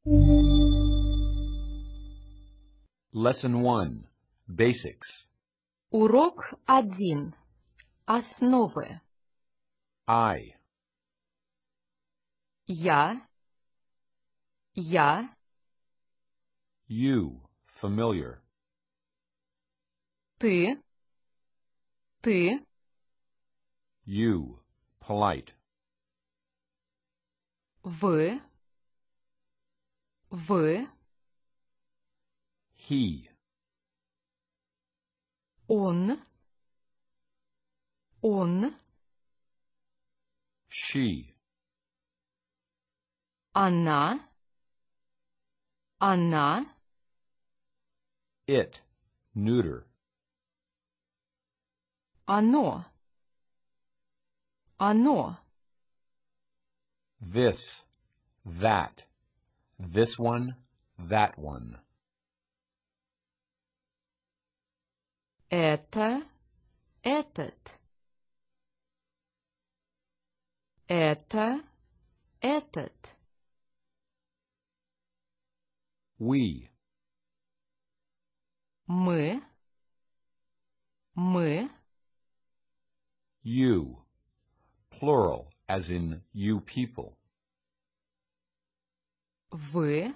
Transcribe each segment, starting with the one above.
Lesson 1. Basics. Урок 1. Основы. I. Я. You. Familiar. Ты. You. Polite. Вы. He. Он. She. Она. It. Neuter. Оно. This. That. This one. That one. Это. Этот. Это. Этот. We. Мы. You. Plural, as in you people. Вы.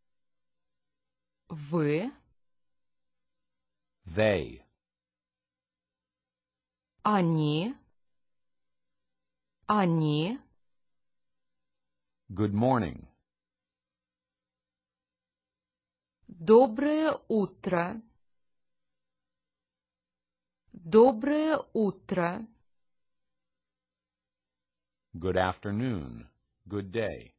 They. Они. Good morning. Доброе утро. Good afternoon. Good day.